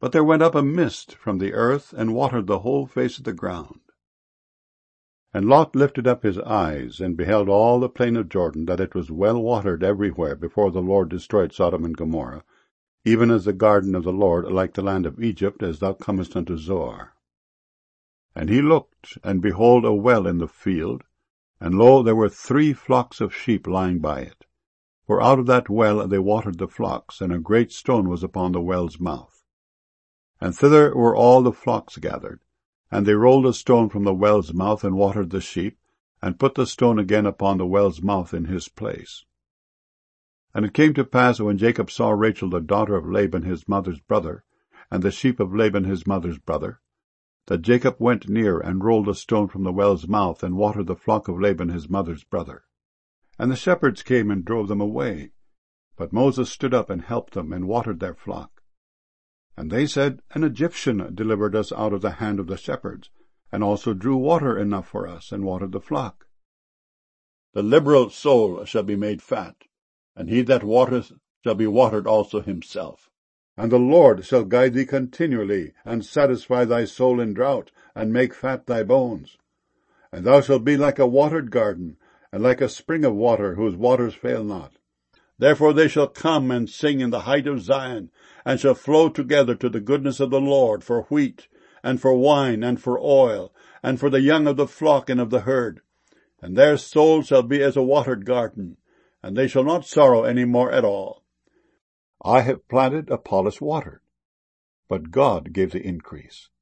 But there went up a mist from the earth, and watered the whole face of the ground. And Lot lifted up his eyes, and beheld all the plain of Jordan, that it was well watered everywhere, before the Lord destroyed Sodom and Gomorrah, even as the garden of the Lord, like the land of Egypt, as thou comest unto Zoar. And he looked, and behold a well in the field, and lo, there were 3 flocks of sheep lying by it. For out of that well they watered the flocks, and a great stone was upon the well's mouth. And thither were all the flocks gathered. And they rolled a stone from the well's mouth, and watered the sheep, and put the stone again upon the well's mouth in his place. And it came to pass, when Jacob saw Rachel the daughter of Laban his mother's brother, and the sheep of Laban his mother's brother, that Jacob went near, and rolled a stone from the well's mouth, and watered the flock of Laban his mother's brother. And the shepherds came and drove them away. But Moses stood up and helped them, and watered their flock. And they said, An Egyptian delivered us out of the hand of the shepherds, and also drew water enough for us, and watered the flock. The liberal soul shall be made fat, and he that watereth shall be watered also himself. And the Lord shall guide thee continually, and satisfy thy soul in drought, and make fat thy bones. And thou shalt be like a watered garden, and like a spring of water, whose waters fail not. Therefore they shall come and sing in the height of Zion, and shall flow together to the goodness of the Lord, for wheat, and for wine, and for oil, and for the young of the flock and of the herd. And their soul shall be as a watered garden, and they shall not sorrow any more at all. I have planted, Apollos watered, but God gave the increase.